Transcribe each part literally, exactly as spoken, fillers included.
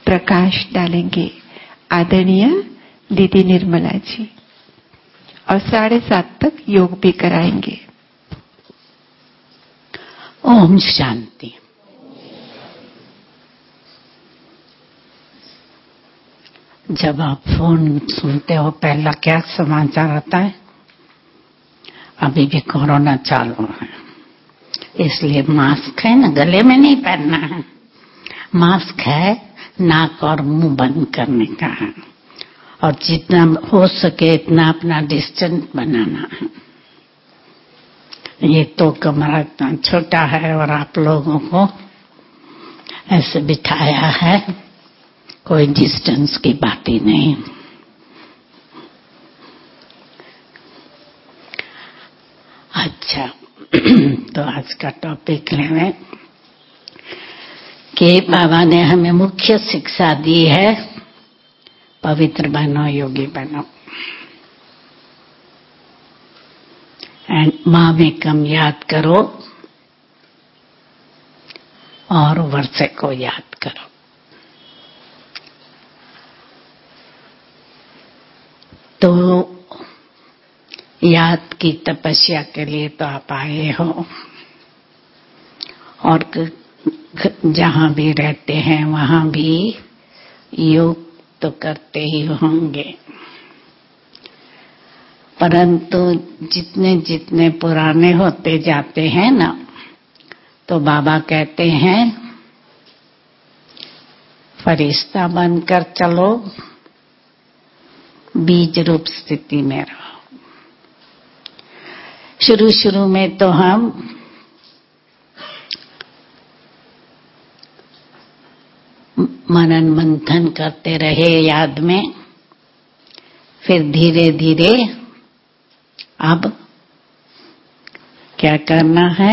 प्रकाश डालेंगे आदरणीय दीदी निर्मला जी, और साढ़े सात तक योग भी कराएंगे। ओम शांति। जब आप फोन सुनते हो पहला क्या समाचार आता है? अभी भी कोरोना चालू है, इसलिए मास्क है ना, गले में नहीं पहनना है, मास्क है, नाक और मुंह बंद करने का है, और जितना हो सके इतना अपना डिस्टेंस बनाना है। ये तो कमरा इतना छोटा है और आप लोगों को ऐसे बिठाया है, कोई डिस्टेंस की बात ही नहीं। अच्छा, तो आज का टॉपिक लें कि बाबा ने हमें मुख्य शिक्षा दी है, पवित्र बनो, योगी बनो, एंड माँ में कम याद करो और वर्षे को याद करो। तो याद की तपस्या के लिए तो आप आए हो, और जहाँ भी रहते हैं वहाँ भी योग तो करते ही होंगे, परंतु जितने जितने पुराने होते जाते हैं ना, तो बाबा कहते हैं फरिश्ता बनकर चलो, बीज रूप स्थिति में रहो। शुरू शुरू में तो हम मनन मंथन करते रहे याद में, फिर धीरे धीरे अब क्या करना है,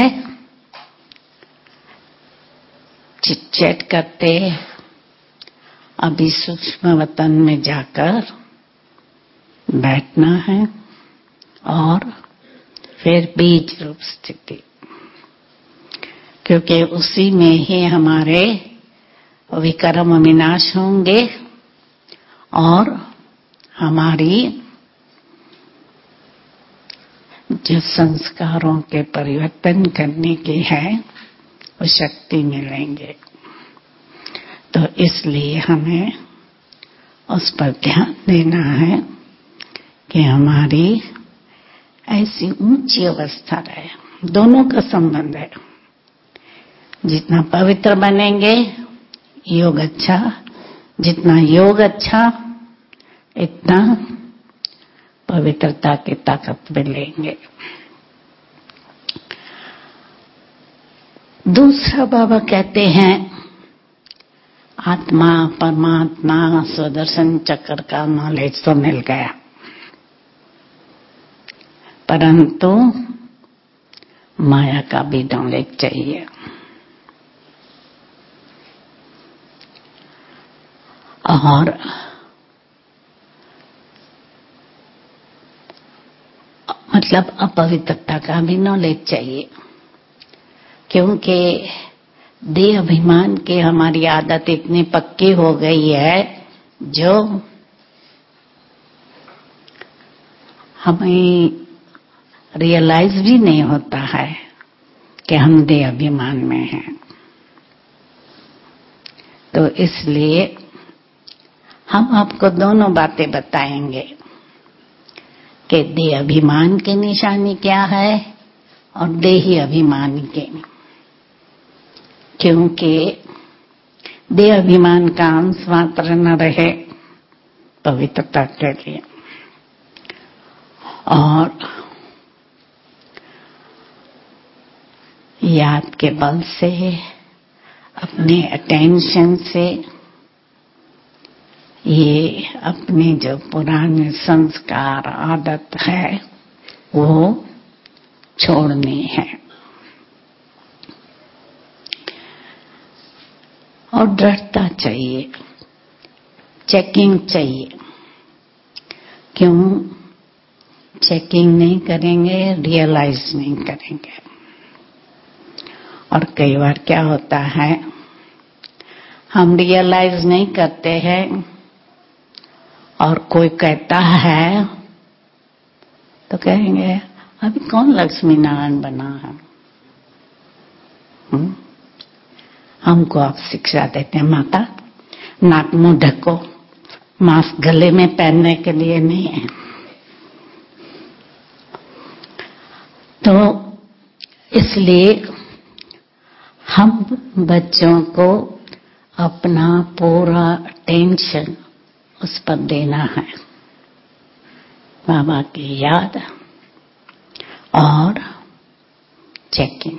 चिट-चैट करते, अभी सूक्ष्म वतन में जाकर बैठना है और फिर बीज रूप स्थिति, क्योंकि उसी में ही हमारे विकर्म विनाश होंगे और हमारी जो संस्कारों के परिवर्तन करने की है वो शक्ति मिलेंगे। तो इसलिए हमें उस पर ध्यान देना है कि हमारी ऐसी ऊंची अवस्था रहे। दोनों का संबंध है, जितना पवित्र बनेंगे योग अच्छा, जितना योग अच्छा इतना पवित्रता की ताकत मिलेंगे। दूसरा बाबा कहते हैं आत्मा परमात्मा स्वदर्शन चक्र का नॉलेज तो मिल गया, परंतु माया का भी नॉलेज चाहिए। और मतलब अपवित्रता का भी नॉलेज चाहिए, क्योंकि देह अभिमान की हमारी आदत इतनी पक्की हो गई है जो हमें रियलाइज भी नहीं होता है कि हम देह अभिमान में हैं। तो इसलिए हम आपको दोनों बातें बताएंगे कि देह अभिमान की निशानी क्या है और देही अभिमान की, क्योंकि देह अभिमान का अंश मात्र न रहे पवित्रता के लिए, और याद के बल से अपने अटेंशन से ये अपने जो पुराने संस्कार आदत है वो छोड़नी है। और दृढ़ता चाहिए, चेकिंग चाहिए। क्यों चेकिंग नहीं करेंगे, रियलाइज नहीं करेंगे। और कई बार क्या होता है, हम रियलाइज नहीं करते हैं और कोई कहता है तो कहेंगे अभी कौन लक्ष्मी नारायण बना है। हुँ? हमको आप शिक्षा देते हैं माता नाक मुंह ढको, मास्क गले में पहनने के लिए नहीं है। तो इसलिए हम बच्चों को अपना पूरा टेंशन उस पर देना है, बाबा की याद और चेकिंग।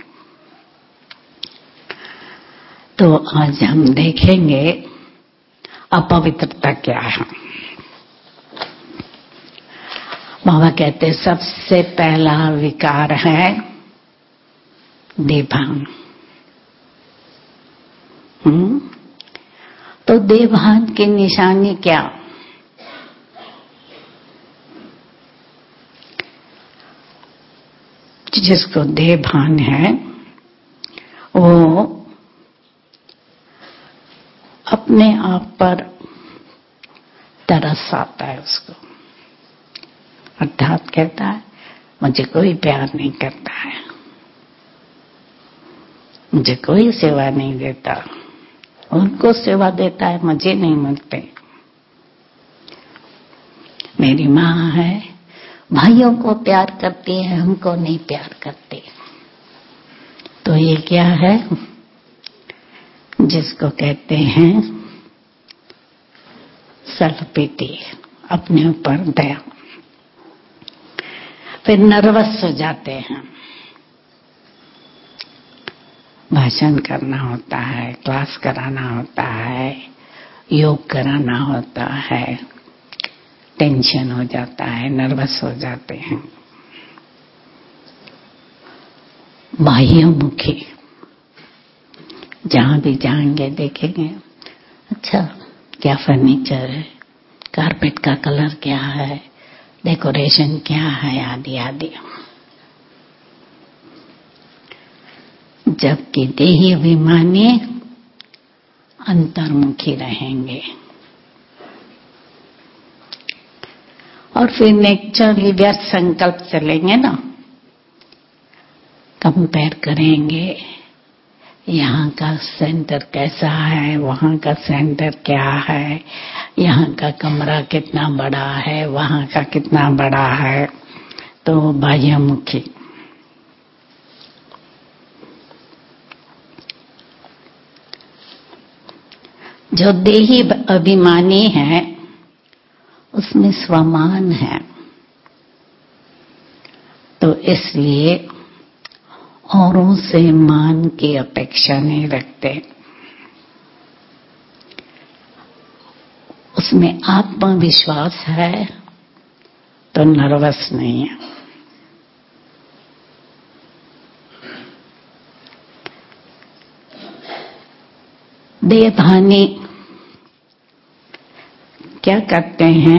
तो आज हम देखेंगे अपवित्रता क्या है। बाबा कहते सबसे पहला विकार है देवभान। हम्म तो देवभान की निशानी क्या? जिसको देवभान है वो अपने आप पर तरस आता है उसको, अर्थात कहता है मुझे कोई प्यार नहीं करता है, मुझे कोई सेवा नहीं देता, उनको सेवा देता है मुझे नहीं मिलते। मेरी माँ है भाइयों को प्यार करती है, हमको नहीं प्यार करती। तो ये क्या है? जिसको कहते हैं सेल्फ पिटी, अपने ऊपर दया। फिर नर्वस हो जाते हैं, भाषण करना होता है, क्लास कराना होता है, योग कराना होता है, टेंशन हो जाता है, नर्वस हो जाते हैं। बाह्यमुखी, जहां भी जाएंगे देखेंगे अच्छा क्या फर्नीचर है, कारपेट का कलर क्या है, डेकोरेशन क्या है, आदि आदि। जबकि देही अभिमानी अंतर्मुखी रहेंगे और फिर नेचुरली व्यस्त संकल्प चलेंगे ना, कंपेयर करेंगे यहाँ का सेंटर कैसा है, वहाँ का सेंटर क्या है, यहाँ का कमरा कितना बड़ा है, वहाँ का कितना बड़ा है। तो बाह्यमुखी। जो देही अभिमानी है उसमें स्वमान है, तो इसलिए औरों से मान की अपेक्षा नहीं रखते। उसमें आत्मविश्वास है तो नर्वस नहीं है। देवभानी क्या करते हैं?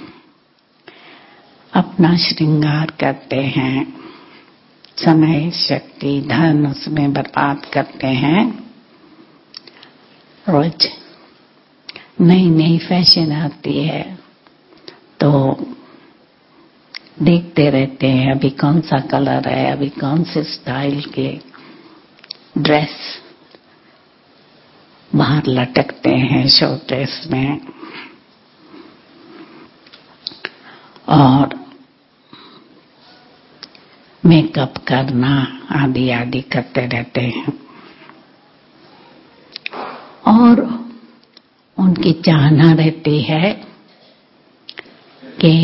अपना श्रृंगार करते हैं, समय शक्ति धन उसमें बर्बाद करते हैं। रोज नई नई फैशन आती है तो देखते रहते हैं अभी कौन सा कलर है, अभी कौन से स्टाइल के ड्रेस बाहर लटकते हैं शोकेस में, और मेकअप करना आदि आदि करते रहते हैं। और उनकी चाहना रहती है कि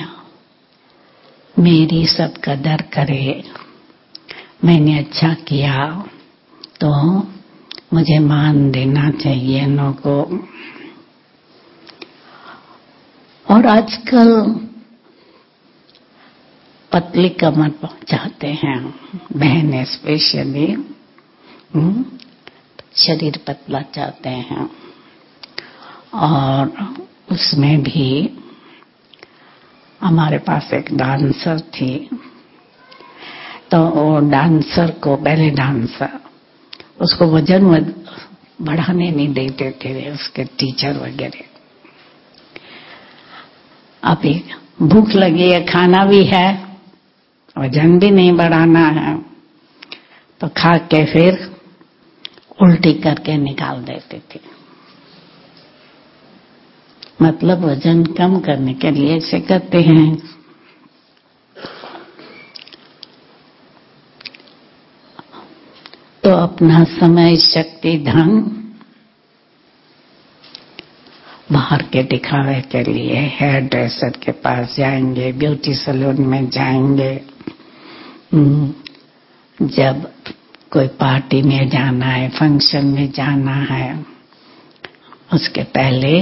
मेरी सब कदर करे, मैंने अच्छा किया तो मुझे मान देना चाहिए लोगों को। और आजकल पतली कमर चाहते हैं बहन, स्पेशली शरीर पतला चाहते हैं। और उसमें भी हमारे पास एक डांसर थी, तो वो डांसर को, पहले डांसर उसको वजन बढ़ाने नहीं देते थे उसके टीचर वगैरह। अभी भूख लगी है, खाना भी है, वजन भी नहीं बढ़ाना है, तो खा के फिर उल्टी करके निकाल देते थे। मतलब वजन कम करने के लिए ऐसे करते हैं। तो अपना समय, शक्ति, धन बाहर के दिखावे के लिए हेयर ड्रेसर के पास जाएंगे, ब्यूटी सैलून में जाएंगे, जब कोई पार्टी में जाना है, फंक्शन में जाना है, उसके पहले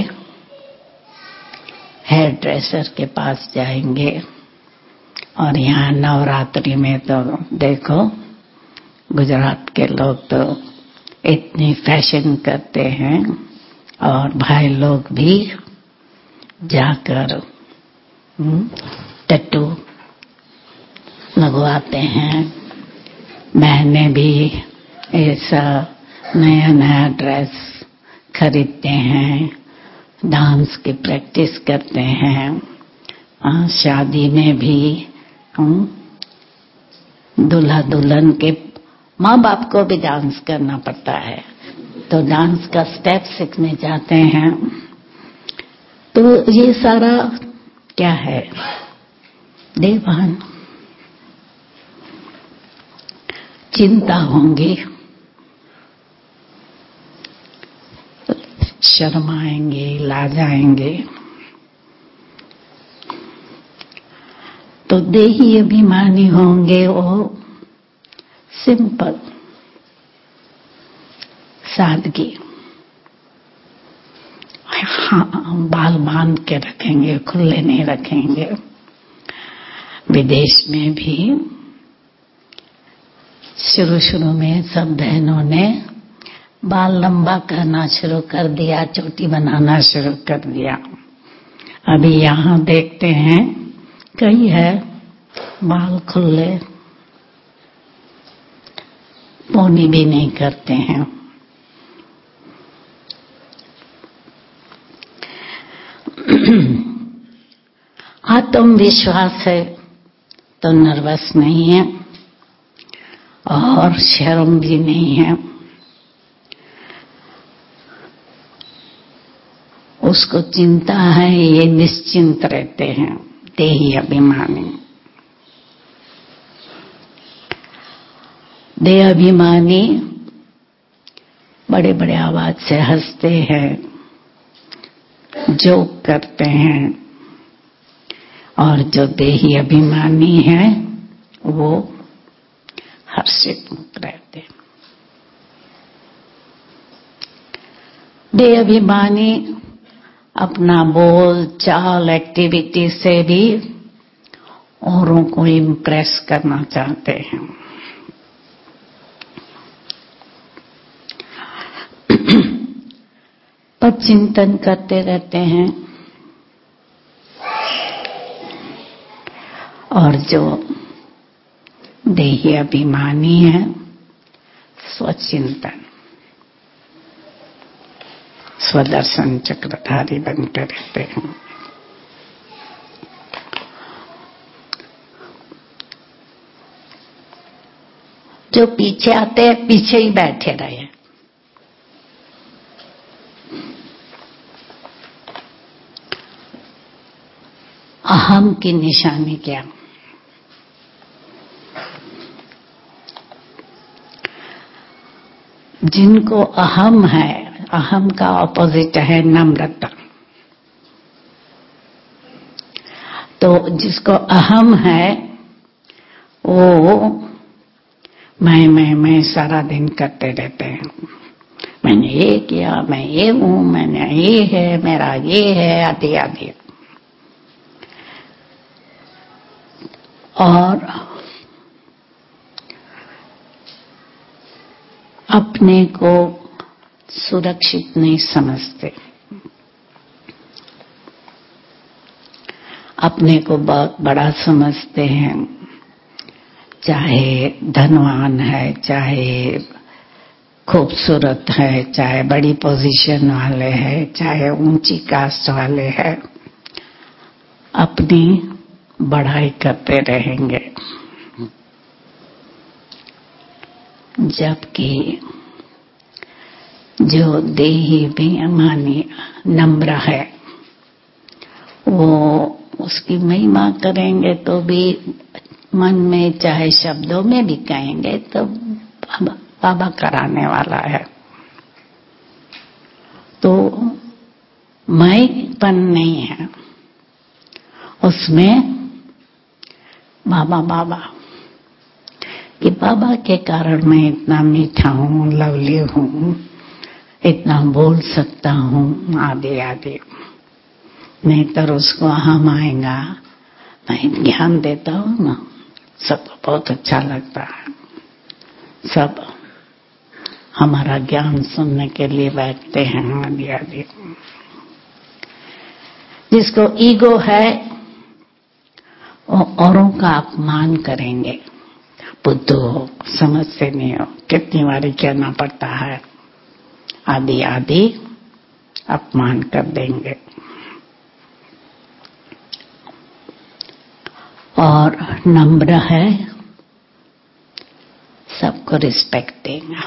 हेयर ड्रेसर के पास जाएंगे। और यहाँ नवरात्रि में तो देखो गुजरात के लोग तो इतनी फैशन करते हैं, और भाई लोग भी जाकर टैटू लगवाते हैं। बहनें भी ऐसा नया नया ड्रेस खरीदते हैं, डांस की प्रैक्टिस करते हैं। शादी में भी दूल्हा दुल्हन के माँ बाप को भी डांस करना पड़ता है, तो डांस का स्टेप सीखने जाते हैं। तो ये सारा क्या है? देवभान। चिंता होंगी, शर्माएंगे, लाजाएंगे, तो देही अभिमानी होंगे। वो सिंपल सादगी, हाँ, बाल बांध के रखेंगे, खुले नहीं रखेंगे। विदेश में भी शुरू शुरू में सब बहनों ने बाल लंबा करना शुरू कर दिया, चोटी बनाना शुरू कर दिया। अभी यहाँ देखते हैं कई है बाल खुले, पोनी भी नहीं करते हैं। आत्मविश्वास है तो नर्वस नहीं है और शर्म भी नहीं है। उसको चिंता है, ये निश्चिंत रहते हैं। देही अभिमानी, देह अभिमानी बड़े बड़े आवाज से हंसते हैं, जोक करते हैं, और जो देही अभिमानी है वो हर्षित मुक्त रहते हैं। देह अभिमानी अपना बोल चाल एक्टिविटी से भी औरों को इम्प्रेस करना चाहते हैं। पर चिंतन करते रहते हैं। और जो देही अभिमानी है, स्वचिंतन, स्वदर्शन चक्रधारी बनते रहते हैं। जो पीछे आते हैं पीछे ही बैठे रहे। अहम की निशानी क्या? जिनको अहम है, अहम का ऑपोजिट है नम्रता। तो जिसको अहम है वो मैं मैं मैं सारा दिन करते रहते हैं। मैंने ये किया, मैं ये हूं, मैंने ये है, मेरा ये है, आदि आदि। और अपने को सुरक्षित नहीं समझते, अपने को बहुत बड़ा समझते हैं। चाहे धनवान है, चाहे खूबसूरत है, चाहे बड़ी पोजीशन वाले हैं, चाहे ऊंची कास्ट वाले हैं, अपनी बढ़ाई करते रहेंगे। जबकि जो देही बेईमानी नम्र है, वो उसकी महिमा करेंगे तो भी मन में चाहे शब्दों में भी कहेंगे तो बाबा, बाबा कराने वाला है। तो मैंपन नहीं है उसमें। बाबा बाबा कि बाबा के कारण मैं इतना मीठा हूँ, लवली हूँ, इतना बोल सकता हूँ, आदि आदि। नहीं तो उसको हम आएगा, मैं ज्ञान देता हूँ ना, सबको बहुत अच्छा लगता है। सब हमारा ज्ञान सुनने के लिए बैठते हैं, आदि आदि। जिसको ईगो है वो औरों का अपमान करेंगे। बुद्धू हो, समझते नहीं हो, कितनी बारी कहना पड़ता है, आदि आदि अपमान कर देंगे। और नम्र है, सबको रिस्पेक्ट देगा।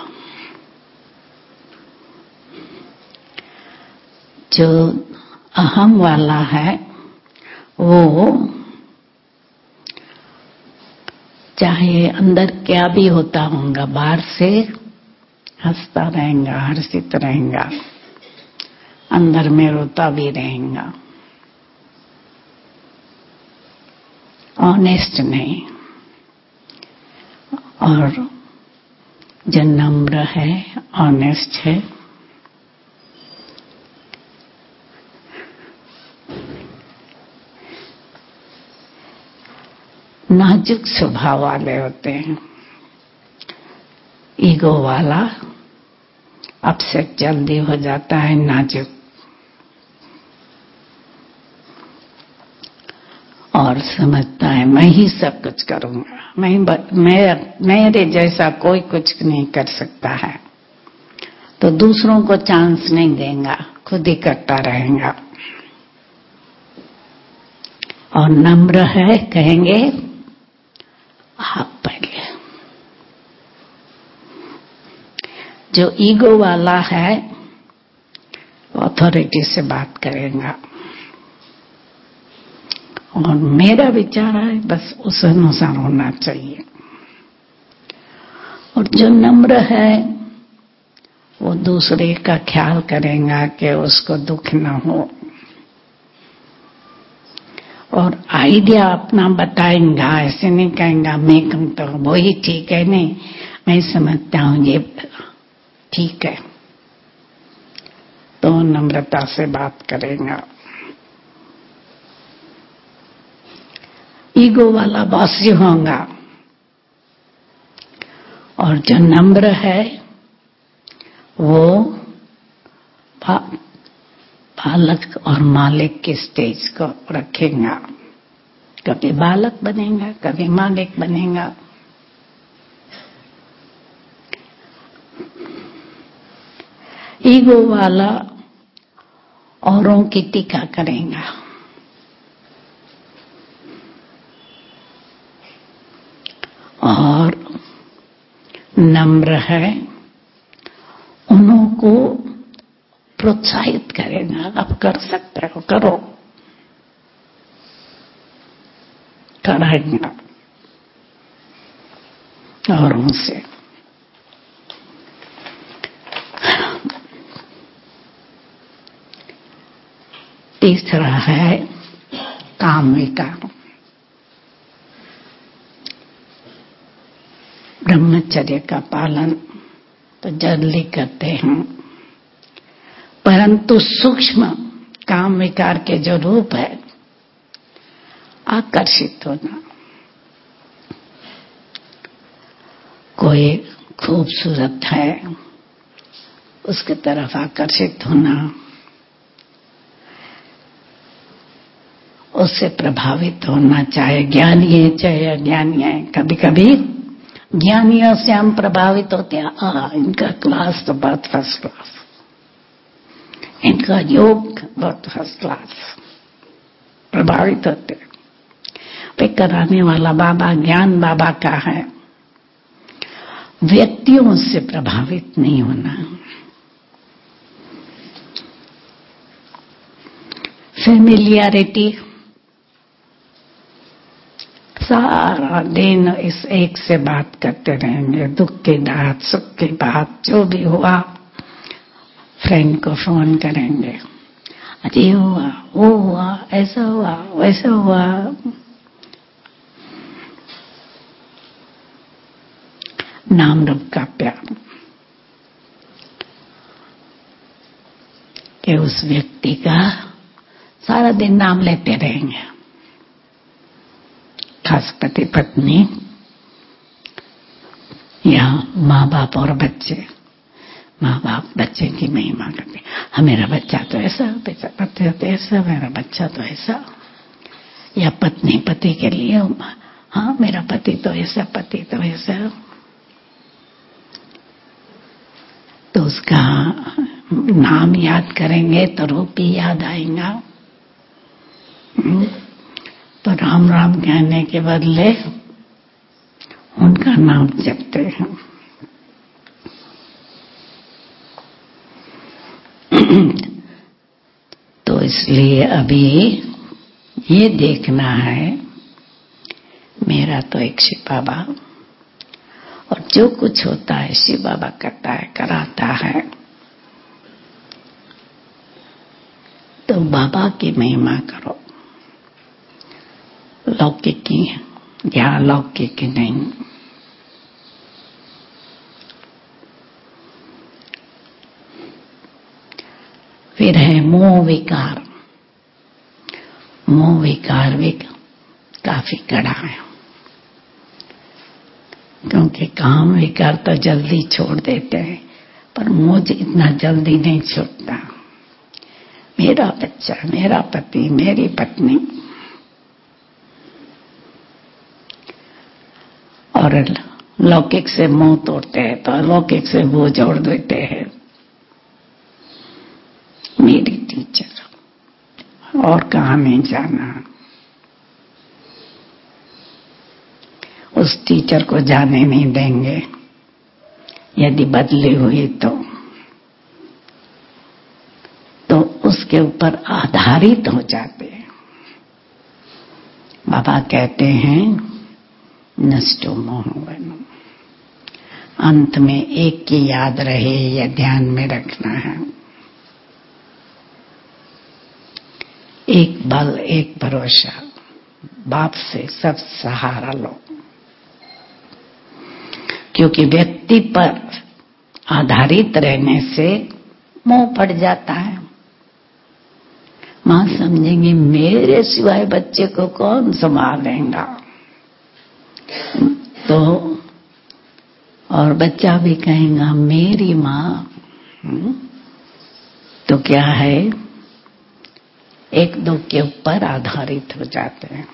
जो अहम वाला है वो चाहे अंदर क्या भी होता होगा, बाहर से हंसता रहेगा, हर्षित रहेगा, अंदर में रोता भी रहेगा। ऑनेस्ट नहीं। और जो नम्र है, ऑनेस्ट है, नाजुक स्वभाव वाले होते हैं। ईगो वाला अपसेट जल्दी हो जाता है, नाजुक। और समझता है मैं ही सब कुछ करूंगा, मैं मैं मेरे जैसा कोई कुछ नहीं कर सकता है, तो दूसरों को चांस नहीं देगा, खुद ही करता रहेगा। और नम्र है, कहेंगे आप पहले। जो ईगो वाला है अथॉरिटी से बात करेगा, और मेरा विचार है बस उस अनुसार होना चाहिए। और जो नम्र है वो दूसरे का ख्याल करेगा कि उसको दुख न हो, और आइडिया अपना बताएगा। ऐसे नहीं कहेगा मैं कम तो वही ठीक है, नहीं मैं समझता हूँ ये ठीक है, तो नम्रता से बात करेगा। ईगो वाला बॉसी होगा, और जो नम्र है वो बालक और मालिक के स्टेज को रखेगा। कभी बालक बनेगा, कभी मालिक बनेगा। ईगो वाला औरों की टीका करेगा, और नम्र है उन्हों को प्रोत्साहित करेगा। आप कर सकते हो, करो, कराएगा औरों से। तीसरा है काम विकार। ब्रह्मचर्य का पालन तो जल्दी करते हैं, परंतु सूक्ष्म काम विकार के जो रूप है, आकर्षित होना, कोई खूबसूरत है उसके तरफ आकर्षित होना, उससे प्रभावित होना, चाहे ज्ञानी है चाहे अज्ञानी है। कभी कभी ज्ञानियों से हम प्रभावित होते हैं। आ, इनका क्लास तो बहुत फर्स्ट क्लास, इनका योग बहुत फर्स्ट क्लास, प्रभावित होते हैं। वे कराने वाला बाबा ज्ञान बाबा का है, व्यक्तियों से प्रभावित नहीं होना। फेमिलियरिटी, सारा दिन इस एक से बात करते रहेंगे, दुख की बात, सुख की बात, जो भी हुआ फ्रेंड को फोन करेंगे, अरे हुआ, वो हुआ, ऐसा हुआ, वैसा हुआ। नाम रूप का प्यार कि उस व्यक्ति का सारा दिन नाम लेते रहेंगे, खास पति पत्नी या माँ बाप और बच्चे। माँ बाप बच्चे की महिमा करते, हाँ मेरा बच्चा तो ऐसा, बच्चा बच्चा तो ऐसा, मेरा बच्चा तो ऐसा। या पत्नी पति के लिए, हाँ मेरा पति तो ऐसा, पति तो ऐसा। तो उसका नाम याद करेंगे तो रूप ही याद आएगा। तो राम राम कहने के बदले उनका नाम जपते हैं। तो इसलिए अभी ये देखना है, मेरा तो एक शिव बाबा, और जो कुछ होता है शिव बाबा करता है, कराता है। तो बाबा की महिमा करो, लौकिक की या अलौकिक की नहीं। फिर है मोह विकार। मोह विकार भी काफी कड़ा है, क्योंकि काम विकार तो जल्दी छोड़ देते हैं, पर मोह इतना जल्दी नहीं छूटता। मेरा बच्चा, मेरा पति, मेरी पत्नी, और लौकिक से मुंह तोड़ते हैं तो अलौकिक से वो जोड़ देते हैं। मेरी टीचर, और कहाँ नहीं जाना। उस टीचर को जाने नहीं देंगे यदि बदली हुई तो तो उसके ऊपर आधारित हो जाते हैं। बाबा कहते हैं नष्टो मोहवनम, अंत में एक की याद रहे, यह ध्यान में रखना है। एक बल, एक भरोसा, बाप से सब सहारा लो, क्योंकि व्यक्ति पर आधारित रहने से मोह पड़ जाता है। मां समझेंगी मेरे सिवाय बच्चे को कौन संभालेगा, तो और बच्चा भी कहेगा मेरी मां। तो क्या है, एक दो के ऊपर आधारित हो जाते हैं।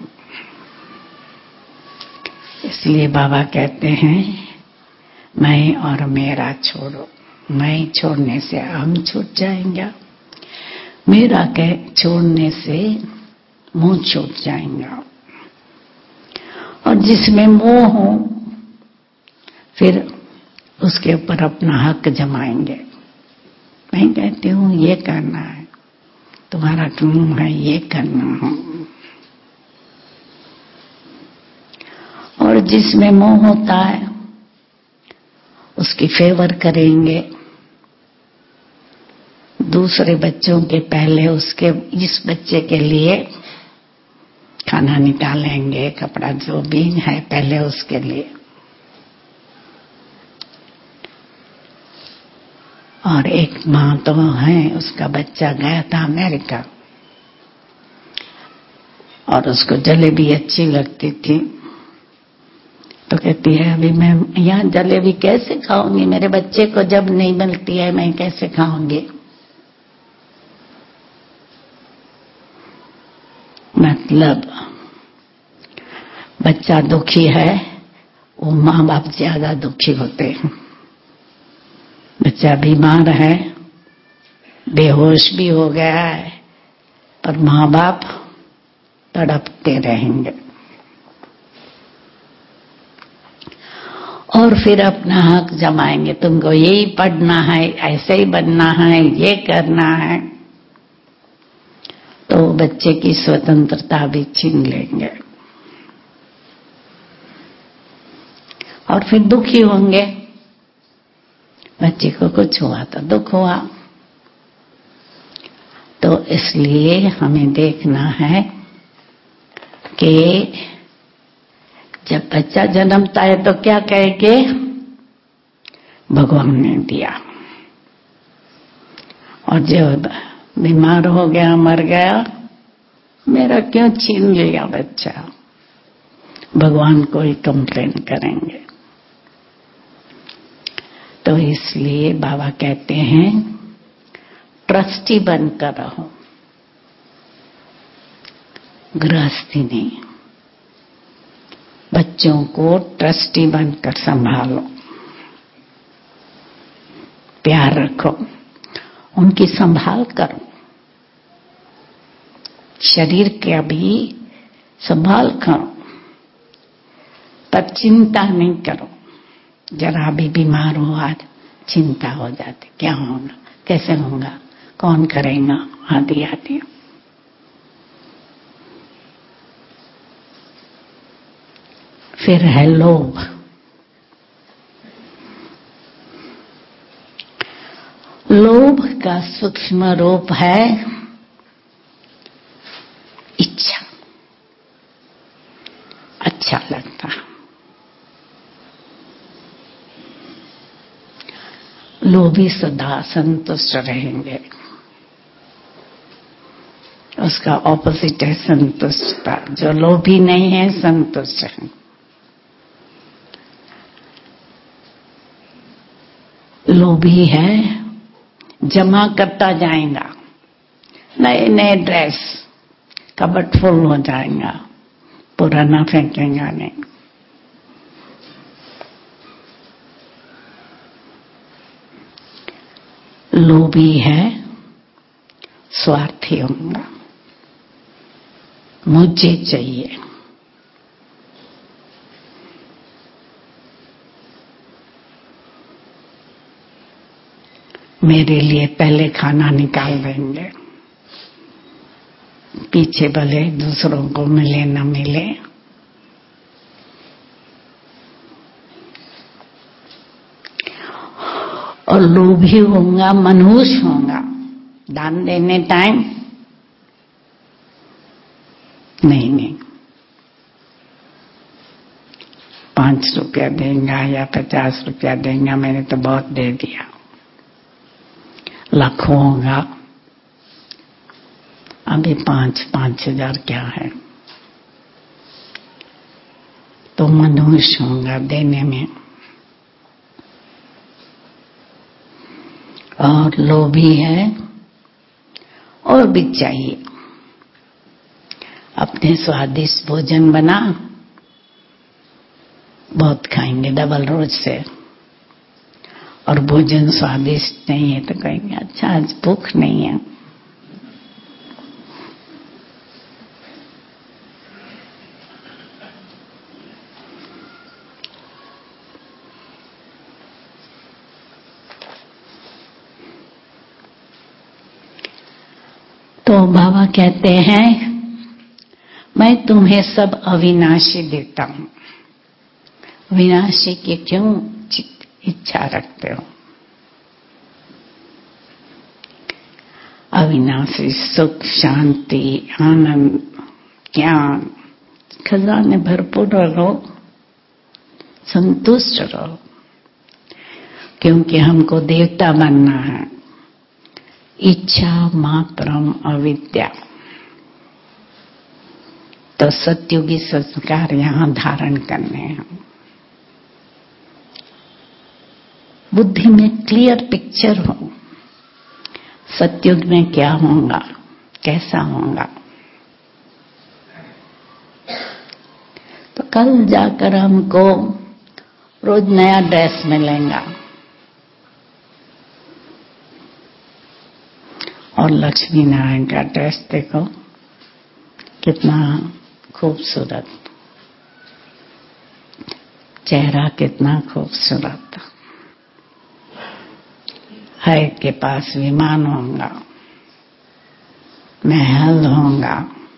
इसलिए बाबा कहते हैं मैं और मेरा छोड़ो। मैं छोड़ने से हम छूट जाएंगे, मेरा के छोड़ने से मुंह छूट जाएगा। और जिसमें मोह हो फिर उसके ऊपर अपना हक जमाएंगे। मैं कहती हूँ ये करना है, तुम्हारा काम है ये करना है। और जिसमें मोह होता है उसकी फेवर करेंगे, दूसरे बच्चों के पहले उसके इस बच्चे के लिए खाना निकालेंगे, कपड़ा जो भी है पहले उसके लिए। और एक माँ तो है, उसका बच्चा गया था अमेरिका और उसको जलेबी अच्छी लगती थी, तो कहती है अभी मैं यहाँ जलेबी कैसे खाऊंगी, मेरे बच्चे को जब नहीं मिलती है मैं कैसे खाऊंगी। मतलब बच्चा दुखी है, वो माँ बाप ज्यादा दुखी होते हैं। बच्चा बीमार है, बेहोश भी हो गया है, पर माँ बाप तड़पते रहेंगे और फिर अपना हक जमाएंगे। तुमको यही पढ़ना है, ऐसे ही बनना है, ये करना है, तो बच्चे की स्वतंत्रता भी छीन लेंगे और फिर दुखी होंगे। बच्चे को कुछ हुआ तो दुख हुआ। तो इसलिए हमें देखना है कि जब बच्चा जन्मता है तो क्या कहेंगे, भगवान ने दिया, और जब बीमार हो गया, मर गया, मेरा क्यों छीन लिया बच्चा, भगवान को ही कंप्लेन करेंगे। तो इसलिए बाबा कहते हैं ट्रस्टी बनकर रहो, गृहस्थी नहीं। बच्चों को ट्रस्टी बनकर संभालो, प्यार रखो, उनकी संभाल करो, शरीर का भी संभाल करो, पर चिंता नहीं करो। जरा भी बीमार हो आज चिंता हो जाती, क्या होगा, कैसे होगा, कौन करेगा, आदि आदि। फिर है लोभ। लोभ का सूक्ष्म रूप है इच्छा, अच्छा लगता। लोभी सदा संतुष्ट रहेंगे, उसका ऑपोजिट है संतुष्टता। जो लोभी नहीं है संतुष्ट है। लोभी है जमा करता जाएगा, नए नए ड्रेस, कबर्ड फुल हो जाएगा, पुराना फेंकेगा नहीं। लोभी है स्वार्थी होगा, मुझे चाहिए। मेरे लिए पहले खाना निकाल देंगे, पीछे भले दूसरों को मिले न मिले। और लोभी होगा, मनहूस होगा, दान देने टाइम नहीं नहीं पांच रुपया देगा या पचास रुपया देगा, मैंने तो बहुत दे दिया। लाखों होगा, अभी पांच पांच हजार क्या है, तो मनहूस होगा देने में। और लोभी है और भी चाहिए। अपने स्वादिष्ट भोजन बना, बहुत खाएंगे डबल रोज से, और भोजन स्वादिष्ट नहीं है तो कहेंगे अच्छा आज भूख नहीं है। तो बाबा कहते हैं मैं तुम्हें सब अविनाशी देता हूं। विनाशी की क्यों इच्छा रखते हो? अविनाशी सुख, शांति, आनंद, ज्ञान, खजाने भरपूर रहो, संतुष्ट रहो, क्योंकि हमको देवता बनना है। इच्छा मात्रम अविद्या, तो सत्युगी संस्कार यहां धारण करने हैं। बुद्धि में क्लियर पिक्चर हो, सत्युग में क्या होगा, कैसा होगा। तो कल जाकर हमको रोज नया ड्रेस मिलेगा। और लक्ष्मी नारायण का ड्रेस देखो कितना खूबसूरत, चेहरा कितना खूबसूरत। है के पास विमान होगा, महल होगा,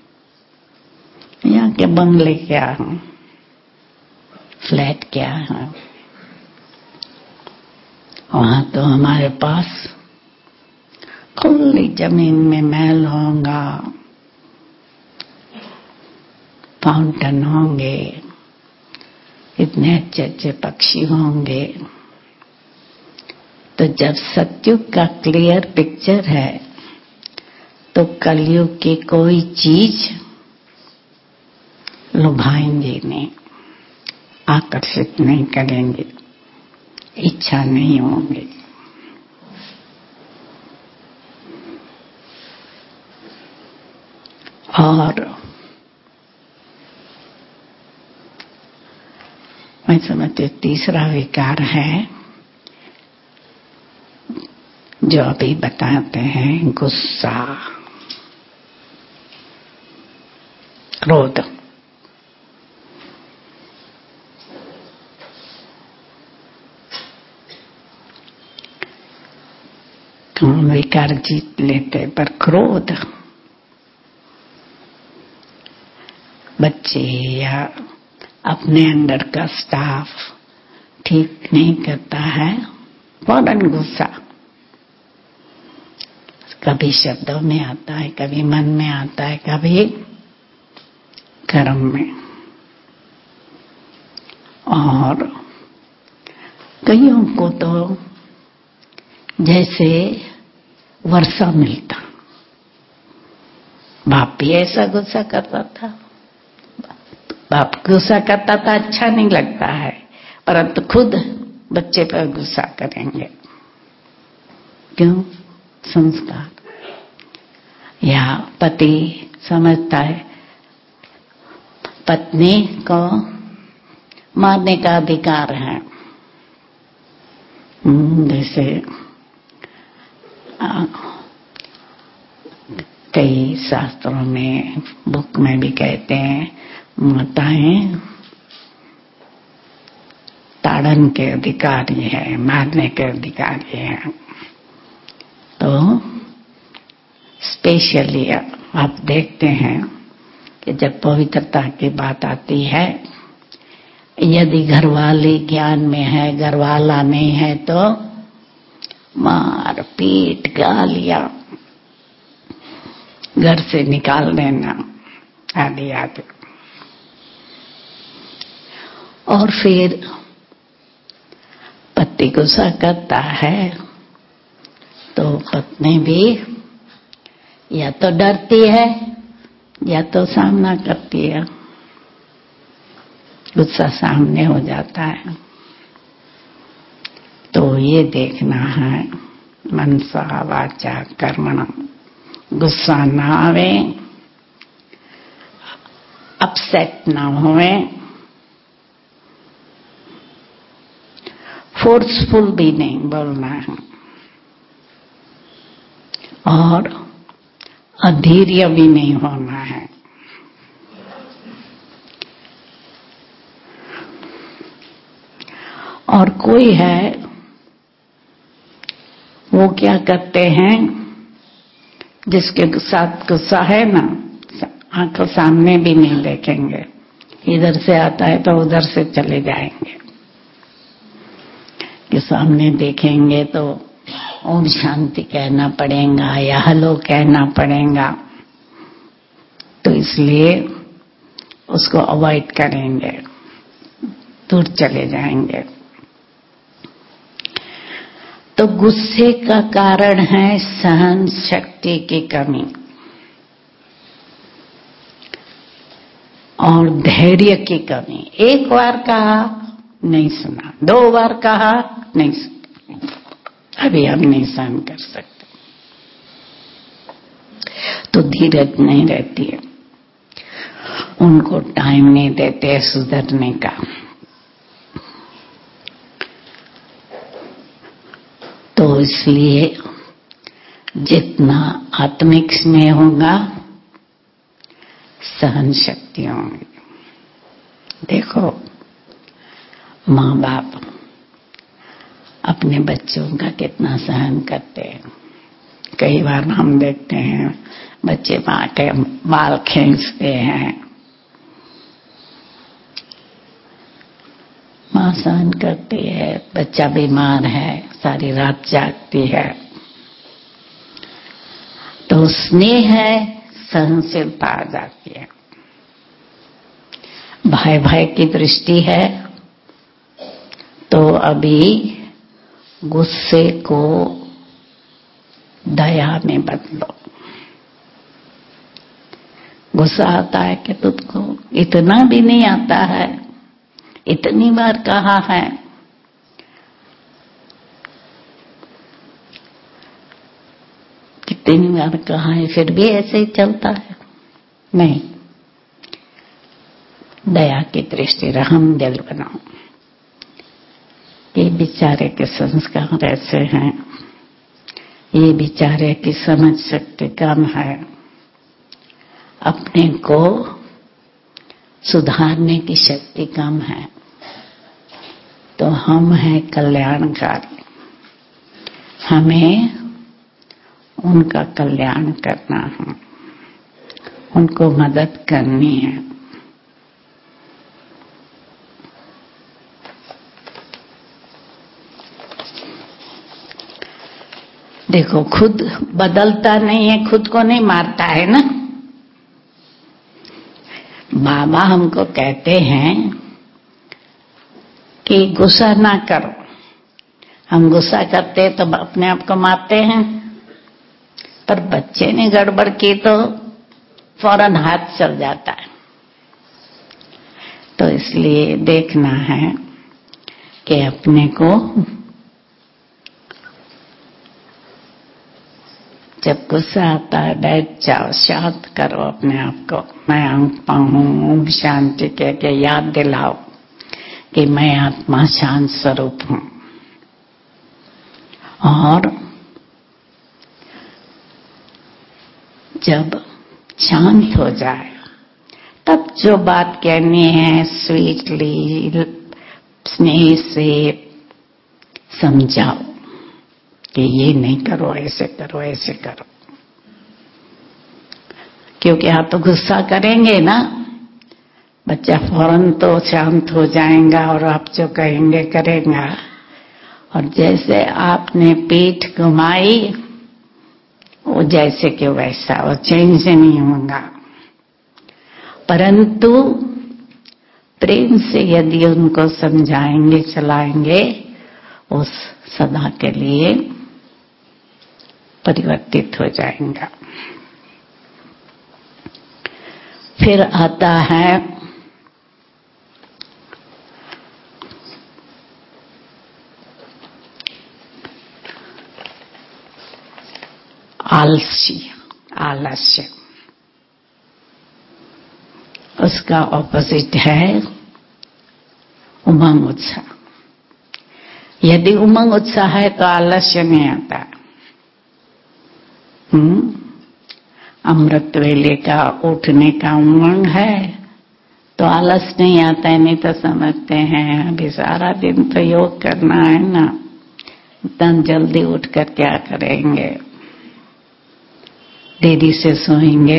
यहाँ के बंगले क्या हैं, फ्लैट क्या है, वहां तो हमारे पास खुली जमीन में महल होगा, फाउंटेन होंगे, इतने अच्छे अच्छे पक्षी होंगे। तो जब सतयुग का क्लियर पिक्चर है तो कलयुग की कोई चीज लुभाएंगे नहीं, आकर्षित नहीं करेंगे, इच्छा नहीं होंगे। और मैं समझती हूँ तीसरा विकार है जो अभी बताते हैं, गुस्सा, क्रोध। कौन विकार जीत लेते, पर क्रोध बच्चे या अपने अंडर का स्टाफ ठीक नहीं करता है, फौरन गुस्सा कभी शब्दों में आता है, कभी मन में आता है, कभी कर्म में। और कईयों को तो जैसे वर्षा मिलता। बाप भी ऐसा गुस्सा करता था, बाप गुस्सा करता था, अच्छा नहीं लगता है, परंतु खुद बच्चे पर गुस्सा करेंगे। क्यों? संस्कार। या पति समझता है पत्नी को मारने का अधिकार है, जैसे कई शास्त्रों में, बुक में भी कहते हैं, माताएं ताड़न के अधिकारी है, मारने के अधिकारी है। तो स्पेशली आप देखते हैं कि जब पवित्रता की बात आती है, यदि घरवाली ज्ञान में है, घरवाला नहीं है, तो मार पीट गालियां, घर से निकाल देना आदि आदि। और फिर पति गुस्सा करता है तो पत्नी भी या तो डरती है या तो सामना करती है, गुस्सा सामने हो जाता है। तो ये देखना है मनसा वाचा कर्मणा, गुस्सा ना आवे, अपसेट ना होवे, फोर्सफुल भी नहीं बोलना है, और अधीर्य भी नहीं होना है। और कोई है वो क्या करते हैं, जिसके साथ गुस्सा है ना, आंखों सामने भी नहीं देखेंगे, इधर से आता है तो उधर से चले जाएंगे। कि सामने देखेंगे तो ओम शांति कहना पड़ेगा या हेलो कहना पड़ेगा, तो इसलिए उसको अवॉइड करेंगे, दूर चले जाएंगे। तो गुस्से का कारण है सहन शक्ति की कमी और धैर्य की कमी। एक बार कहा नहीं सुना, दो बार कहा नहीं सुना, अभी हम नहीं सहन कर सकते, तो धीरज नहीं रहती है, उनको टाइम नहीं देते सुधरने का। तो इसलिए जितना आत्मिक स्नेह होगा सहन शक्ति होंगी। देखो माँ बाप अपने बच्चों का कितना सहन करते हैं। कई बार हम देखते हैं बच्चे माँ के बाल खींचते हैं, माँ सहन करती है। बच्चा बीमार है, सारी रात जागती है, तो स्नेह है, सहनशीलता आ जाती है। भाई भाई की दृष्टि है तो अभी गुस्से को दया में बदलो। गुस्सा आता है कि तुमको इतना भी नहीं आता है, इतनी बार कहा है, कितनी बार कहा है, फिर भी ऐसे ही चलता है। नहीं, दया की दृष्टि, रहम दिल बनाओ। ये बेचारे के संस्कार ऐसे हैं, ये बेचारे की समझ शक्ति कम है, अपने को सुधारने की शक्ति कम है, तो हम हैं कल्याणकारी, हमें उनका कल्याण करना है, उनको मदद करनी है। देखो खुद बदलता नहीं है, खुद को नहीं मारता है ना। बाबा हमको कहते हैं कि गुस्सा ना करो। हम गुस्सा करते तो अपने आप को मारते हैं, पर बच्चे ने गड़बड़ की तो फौरन हाथ चल जाता है। तो इसलिए देखना है कि अपने को जब गुस्सा आता है बैठ जाओ, शांत करो अपने आप को। मैं आत्मा हूँ, शांति कह के याद दिलाओ कि मैं आत्मा शांत स्वरूप हूँ। और जब शांत हो जाए तब जो बात कहनी है स्वीटली, स्नेह से समझाओ कि ये नहीं करो, ऐसे करो, ऐसे करो। क्योंकि आप तो गुस्सा करेंगे ना, बच्चा फौरन तो शांत हो जाएगा और आप जो कहेंगे करेगा। और जैसे आपने पीठ घुमाई वो जैसे कि वैसा, वो चेंज नहीं होगा। परंतु प्रेम से यदि उनको समझाएंगे, चलाएंगे, उस सदा के लिए परिवर्तित हो जाएगा। फिर आता है आलसी, आलस्य। उसका ऑपोजिट है उमंग उत्साह। यदि उमंग उत्साह है तो आलस्य नहीं आता। हम्म अमृत वेले का उठने का उमंग है तो आलस नहीं आता है। नहीं तो समझते हैं अभी सारा दिन तो योग करना है ना, इतना जल्दी उठकर क्या करेंगे, देरी से सोएंगे।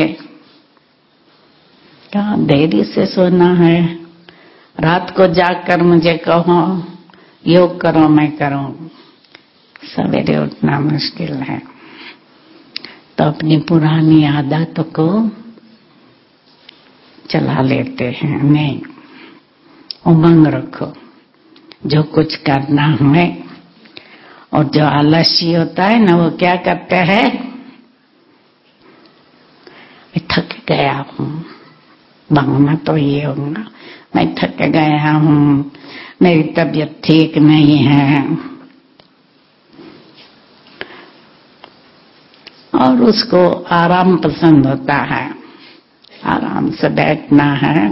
क्या देरी से सोना है? रात को जागकर मुझे कहो योग करो, मैं करूं, सवेरे उठना मुश्किल है। तो अपनी पुरानी आदत को चला लेते हैं। नहीं, उमंग रखो, जो कुछ करना है। और जो आलसी होता है ना, वो क्या करता है, मैं थक गया हूं, भावना तो ये होगा, मैं थक गया हूं, मेरी तबीयत ठीक नहीं है, और उसको आराम पसंद होता है, आराम से बैठना है,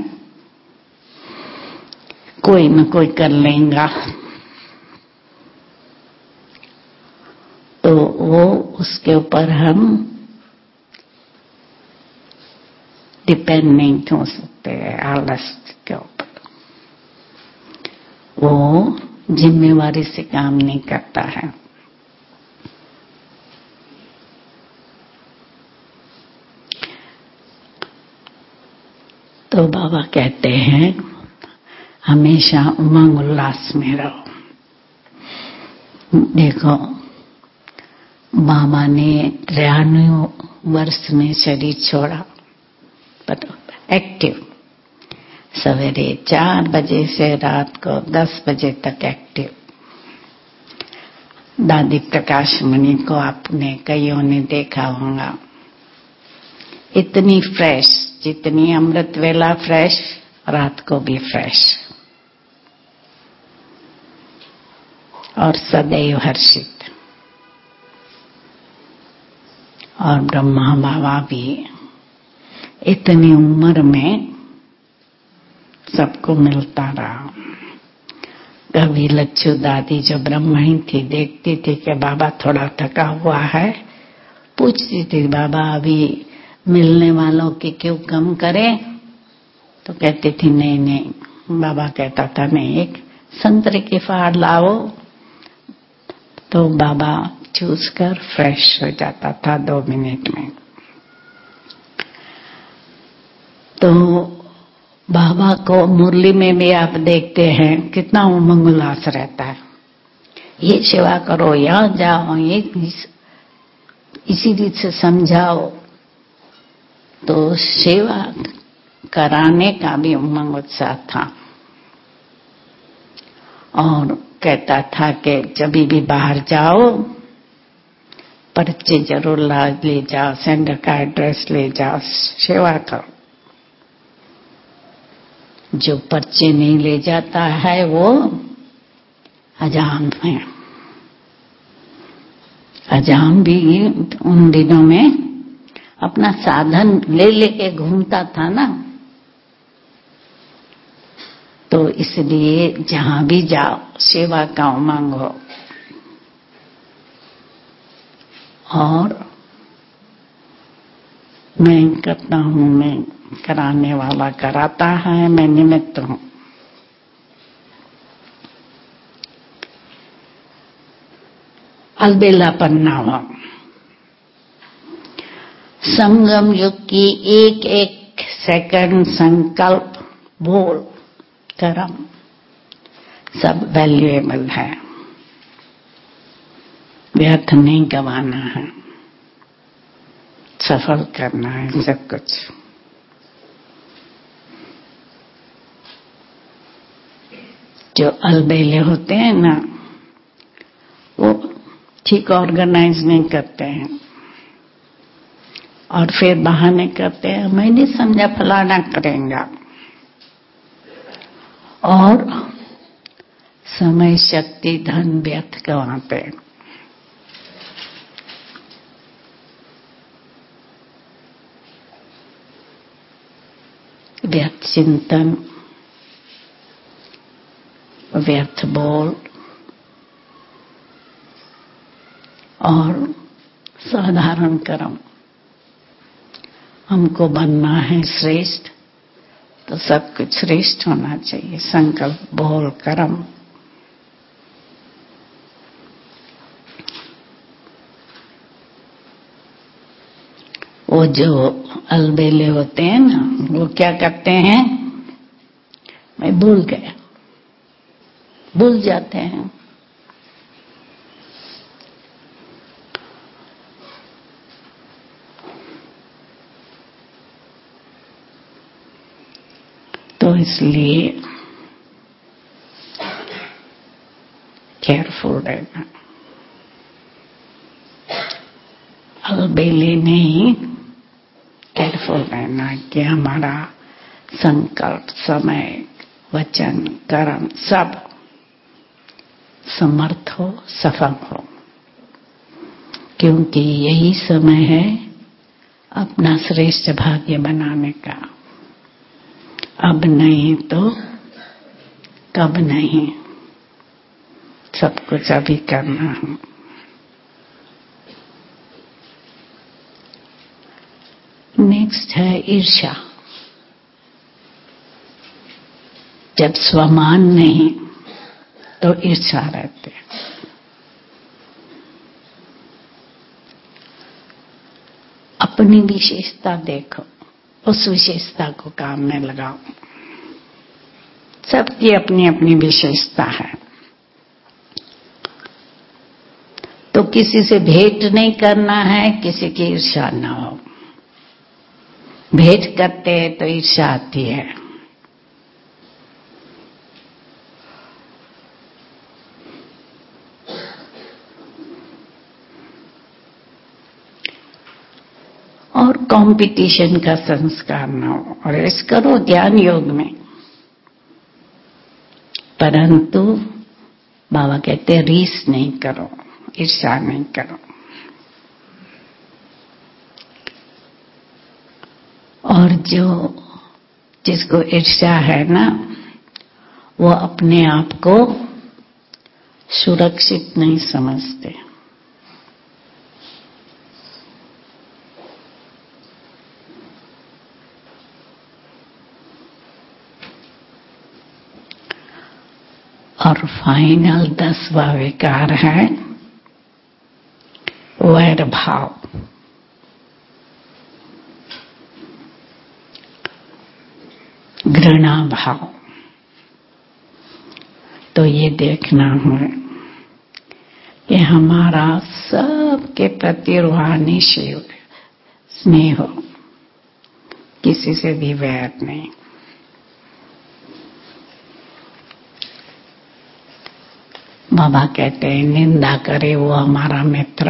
कोई न कोई कर लेगा। वो उसके ऊपर हम डिपेंड नहीं हो सकते हैं, आलस के ऊपर। वो जिम्मेवारी से काम नहीं करता है। तो बाबा कहते हैं हमेशा उमंग उल्लास में रहो। देखो, बाबा ने तिरानवे वर्ष में शरीर छोड़ा, पर एक्टिव, सवेरे चार बजे से रात को दस बजे तक एक्टिव। दादी प्रकाश मणि को आपने कईयों ने देखा होगा, इतनी फ्रेश, जितनी अमृत वेला फ्रेश, रात को भी फ्रेश और सदैव हर्षित। और ब्रह्मा बाबा भी इतनी उम्र में सबको मिलता रहा। कभी लच्छू दादी जो ब्रह्मणी थी, देखती थी कि बाबा थोड़ा थका हुआ है, पूछती थी बाबा अभी मिलने वालों की क्यों कम करें? तो कहती थी नहीं नहीं। बाबा कहता था नहीं, एक संतरे की फाड़ लाओ, तो बाबा चूस कर फ्रेश हो जाता था दो मिनट में। तो बाबा को मुरली में भी आप देखते हैं कितना उमंग उल्लास रहता है। ये सेवा करो, यहाँ जाओ, ये इसी रीत से समझाओ। तो सेवा कराने का भी उमंग उत्साह था। और कहता था कि जब भी बाहर जाओ पर्चे जरूर ला ले जाओ, सेंडर का एड्रेस ले जाओ, सेवा करो। जो पर्चे नहीं ले जाता है वो अजाम है। अजाम भी उन दिनों में अपना साधन ले लेके घूमता था ना, तो इसलिए जहां भी जाओ सेवा का उमंग हो। और मैं करता हूं, मैं कराने वाला कराता है, मैं निमित्त हूं। अलबेला पन्नावा संगम युग की एक एक सेकंड संकल्प, बोल, कर्म सब वैल्यूएबल है, व्यर्थ नहीं गंवाना है, सफल करना है सब कुछ। जो अलबेले होते हैं ना, वो ठीक ऑर्गेनाइज नहीं करते हैं और फिर बहाने करते हैं, मैं नहीं समझा फलाना करेंगे, और समय शक्ति धन व्यर्थ गंवाते हैं। व्यर्थ चिंतन, व्यर्थ बोल और साधारण कर्म। हमको बनना है श्रेष्ठ, तो सब कुछ श्रेष्ठ होना चाहिए, संकल्प, बोल, कर्म। वो जो अलबेले होते हैं ना, वो क्या करते हैं, मैं भूल गया, भूल जाते हैं। तो इसलिए केयरफुल रहना, अलबेले नहीं, केयरफुल रहना कि हमारा संकल्प, समय, वचन, कर्म सब समर्थ हो, सफल हो। क्योंकि यही समय है अपना श्रेष्ठ भाग्य बनाने का। अब नहीं तो कब नहीं, सब कुछ अभी करना है। नेक्स्ट है ईर्ष्या। जब स्वमान नहीं तो ईर्ष्या रहते हैं। अपनी विशेषता देखो, उस विशेषता को काम में लगाओ। सबकी अपनी अपनी विशेषता है। तो किसी से भेंट नहीं करना है, किसी की ईर्ष्या ना हो। भेंट करते हैं तो ईर्ष्या आती है। और कंपटीशन का संस्कार न हो। और ऐसा करो ज्ञान योग में, परंतु बाबा कहते हैं रीस नहीं करो, ईर्ष्या नहीं करो। और जो जिसको ईर्ष्या है ना, वो अपने आप को सुरक्षित नहीं समझते। और फाइनल दसवां विकार है वैर भाव। घृणा भाव। तो ये देखना है कि हमारा सबके प्रति रूहानी स्नेह हो, किसी से भी वैर नहीं। बाबा कहते हैं निंदा करे वो हमारा मित्र,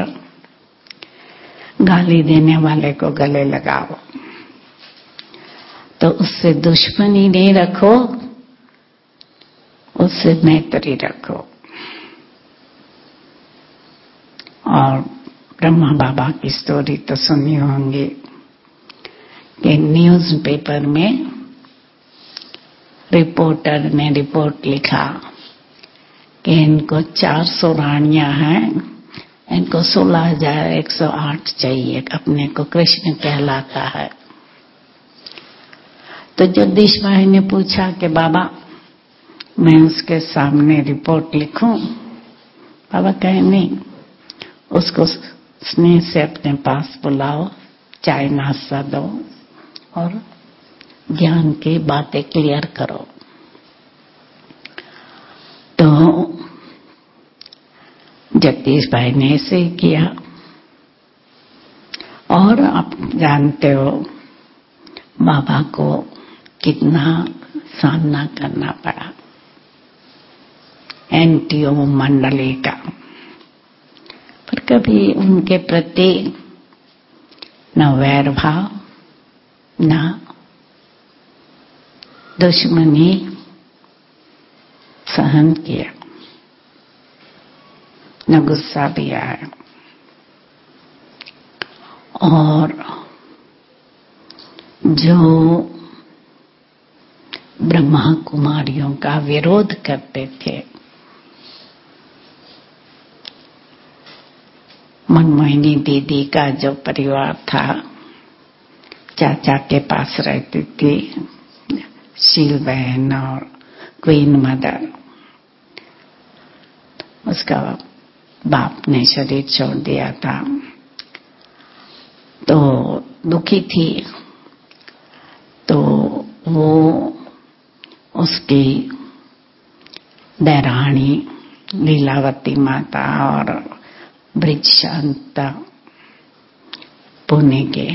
गाली देने वाले को गले लगाओ। तो उससे दुश्मनी नहीं रखो, उससे मैत्री रखो। और ब्रह्मा बाबा की स्टोरी तो सुनी होंगी कि न्यूज़ पेपर में रिपोर्टर ने रिपोर्ट लिखा कि इनको चार सौ रानियां हैं, इनको सोलह हजार एक सौ आठ चाहिए, अपने को कृष्ण कहलाता है। तो जगदीश भाई ने पूछा कि बाबा मैं उसके सामने रिपोर्ट लिखूं? बाबा कहे नहीं, उसको स्नेह से अपने पास बुलाओ, चाय नाश्ता दो और ज्ञान की बातें क्लियर करो। तो जगदीश भाई ने ऐसे ही किया। और आप जानते हो बाबा को कितना सामना करना पड़ा एनटीओ मंडली का, पर कभी उनके प्रति न वैर भाव, न दुश्मनी सहन किया, न गुस्सा भी आया। और जो ब्रह्मा कुमारियों का विरोध करते थे, मनमोहिनी दीदी का जो परिवार था, चाचा के पास रहती थी शील बहन और क्वीन मदर, उसका बाप ने शरीर छोड़ दिया था, तो दुखी थी। तो वो उसकी दैराणी लीलावती माता और ब्रिज शांता पुणे के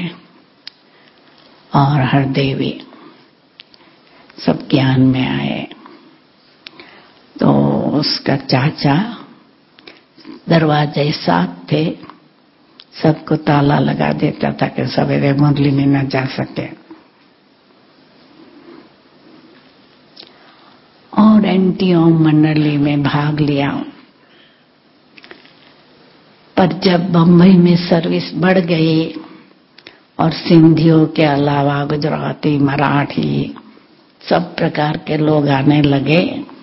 और हरदेवी सब ज्ञान में आए। तो उसका चाचा दरवाजे साथ थे, सबको ताला लगा देता था कि सवेरे मुरली में न जा सके। और एनटीओ मंडली में भाग लिया। पर जब बंबई में सर्विस बढ़ गई और सिंधियों के अलावा गुजराती, मराठी सब प्रकार के लोग आने लगे,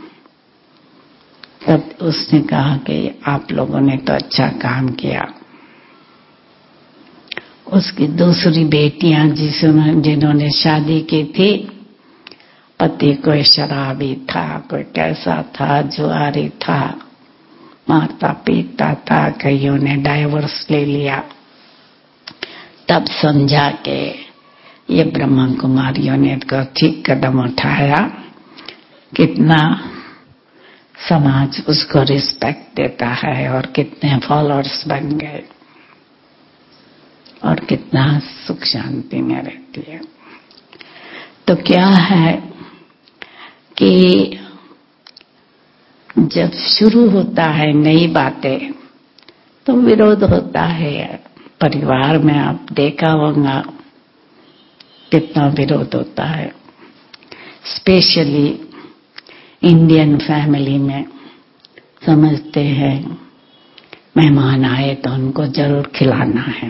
तब उसने कहा कि आप लोगों ने तो अच्छा काम किया, उसकी दूसरी बेटियां जिसने जिन्होंने शादी की थी, पति कोई शराबी था, कोई कैसा था, जुआरी था, मारता पीटता था, कईयों ने डाइवोर्स ले लिया। तब समझा के ये ब्रह्मा कुमारियों ने तो ठीक कदम उठाया, कितना समाज उसको रिस्पेक्ट देता है और कितने फॉलोअर्स बन गए और कितना सुख शांति में रहती है। तो क्या है कि जब शुरू होता है नई बातें तो विरोध होता है। परिवार में आप देखा होगा कितना विरोध होता है, स्पेशली इंडियन फैमिली में। समझते हैं मेहमान आए तो उनको जरूर खिलाना है,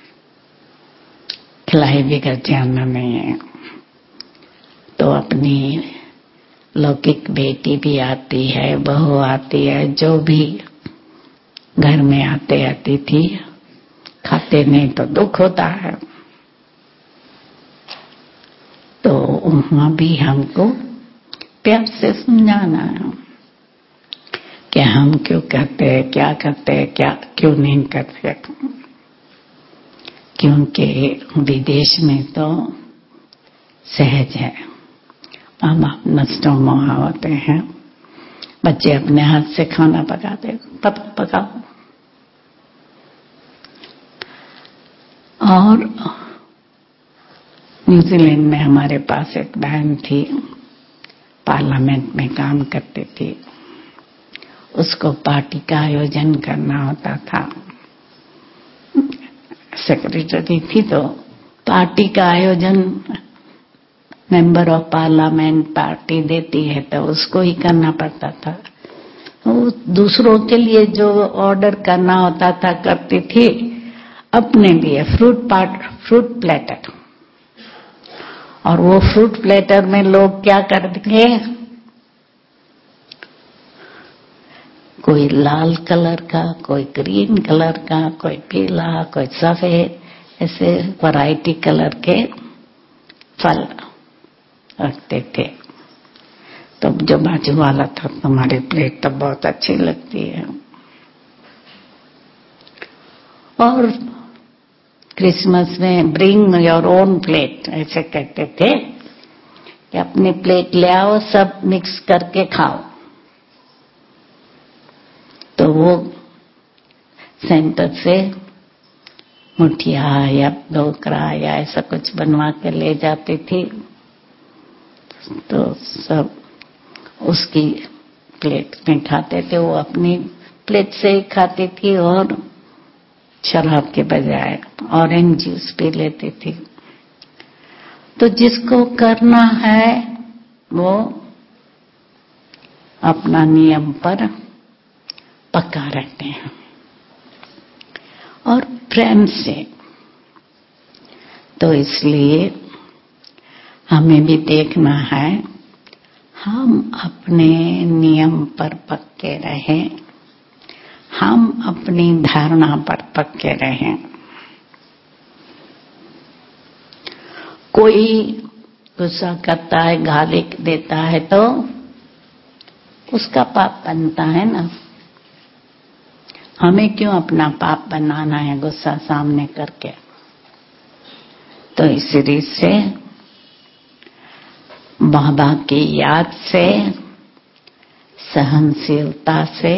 खिलाई बिगड़ जाना नहीं है। तो अपनी लौकिक बेटी भी आती है, बहू आती है, जो भी घर में आते अतिथि खाते नहीं तो दुख होता है। तो वहां भी हमको प्यार से समझाना है कि हम क्यों करते हैं, क्या करते हैं, क्या क्यों नहीं करते। क्योंकि विदेश में तो सहज है, माँ बाप नष्टों मोह होते हैं, बच्चे अपने हाथ से खाना पकाते, पापा पकाओ। और न्यूजीलैंड में हमारे पास एक बहन थी, पार्लियामेंट में काम करती थी। उसको पार्टी का आयोजन करना होता था, सेक्रेटरी थी, तो पार्टी का आयोजन मेंबर ऑफ पार्लियामेंट पार्टी देती है तो उसको ही करना पड़ता था। वो दूसरों के लिए जो ऑर्डर करना होता था करती थी, अपने लिए फ्रूट पार्ट फ्रूट प्लेटर। और वो फ्रूट प्लेटर में लोग क्या करते, कोई लाल कलर का, कोई ग्रीन कलर का, कोई पीला, कोई सफेद, ऐसे वैरायटी कलर के फल रखते थे। तो जो बाजू वाला था, तुम्हारी प्लेट तो बहुत अच्छी लगती है। और क्रिसमस में ब्रिंग योर ओन प्लेट ऐसे कहते थे कि अपनी प्लेट ले आओ, सब मिक्स करके खाओ। तो वो सेंटर से मुठिया या ढोकरा या ऐसा कुछ बनवा के ले जाती थी, तो सब उसकी प्लेट में खाते थे। वो अपनी प्लेट से ही खाती थी और शराब के बजाय ऑरेंज जूस पी लेती थी। तो जिसको करना है वो अपना नियम पर पक्का रहते हैं और प्रेम से। तो इसलिए हमें भी देखना है हम अपने नियम पर पक्के रहें, हम अपनी धारणा पर पक्के रहें। कोई गुस्सा करता है, गाली देता है तो उसका पाप बनता है ना। हमें क्यों अपना पाप बनाना है गुस्सा सामने करके। तो इस रीति से बाबा की याद से, सहनशीलता से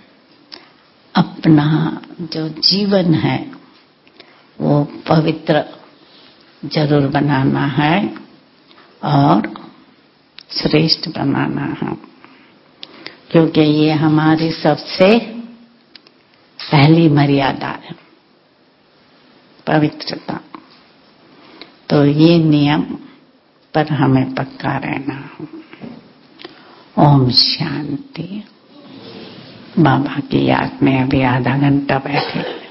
अपना जो जीवन है वो पवित्र जरूर बनाना है और श्रेष्ठ बनाना है, क्योंकि ये हमारी सबसे पहली मर्यादा है, पवित्रता। तो ये नियम पर हमें पक्का रहना है। ओम शांति। बाबा की याद में अभी आधा घंटा बैठे।